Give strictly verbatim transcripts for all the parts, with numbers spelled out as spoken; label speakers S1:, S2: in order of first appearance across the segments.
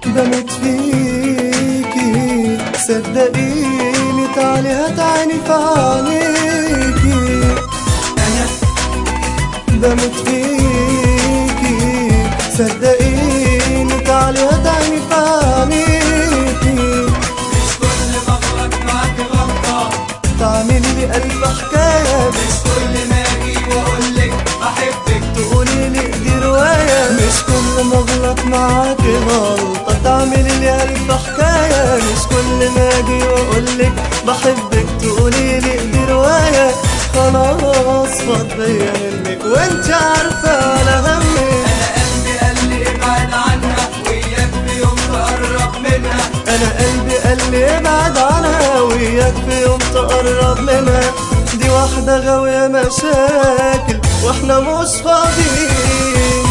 S1: بموت فيكي صدقيني، تعالي هتعيني في عينيكي.
S2: أنا
S1: بموت فيكي صدقيني، تعالي هتعيني في عينيكي.
S2: مش كل ما أغلط معاكي غلطة
S1: تعملي لي ألف حكاية،
S2: مش كل ما أجي وأقولك بحبك
S1: تقولي لي دي رواية. مش كل ما أغلط معاكي غلطة تعملي لي ألف حكاية، مش كل ما أجي وأقولك بحبك تقولي لي دي رواية. خلاص فاض بيا منك وانت عارفة على همك.
S2: أنا قلبي قال لي ابعد عنها وإياك في يوم تقرب منها.
S1: أنا قلبي قال لي ابعد عنها وإياك في يوم تقرب منها. دي واحدة غاوية مشاكل واحنا مش فاضيين.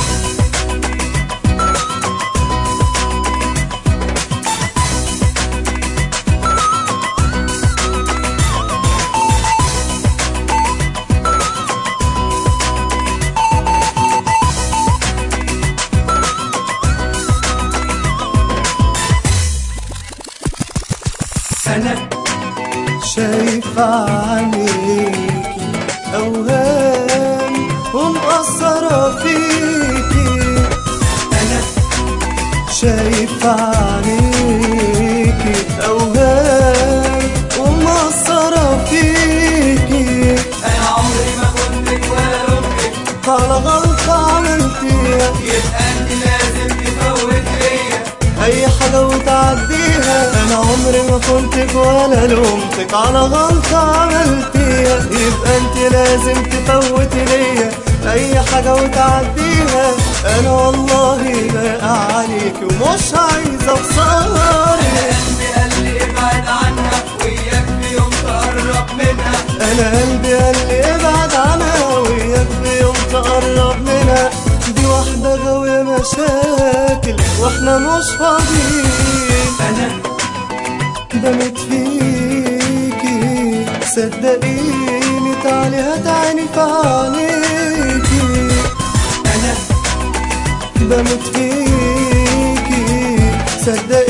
S2: أنا
S1: شايفة عينيكي أوهام ومقصرة فيكي.
S2: أنا
S1: شايفة عينيكي أوهام ومقصرة فيكي.
S2: أنا عمري ما كنتك ولا لومتك،
S1: على غلطة عملتيها
S2: يبقى أنت لازم تفوت ليا
S1: أي حاجة وتعديها. أنا عمري ما كنتك ولا لومتك، على غلطة عملتيها يبقى أنت لازم تفوتي ليا أي حاجة وتعديها. أنا والله باقي عليك ومش عايزة أخسرك.
S2: قلبي قال لي ابعد عنها وإياك في يوم تقرب منها.
S1: أنا قلبي قال لي ابعد عنها وإياك في يوم تقرب منها. دي واحدة غاوية مشاكل واحنا مش فاضيين.
S2: أنا
S1: بموت فيكي صدقيني، تعالي هتعيني في عينيكي.
S2: أنا
S1: بموت فيكي صدقيني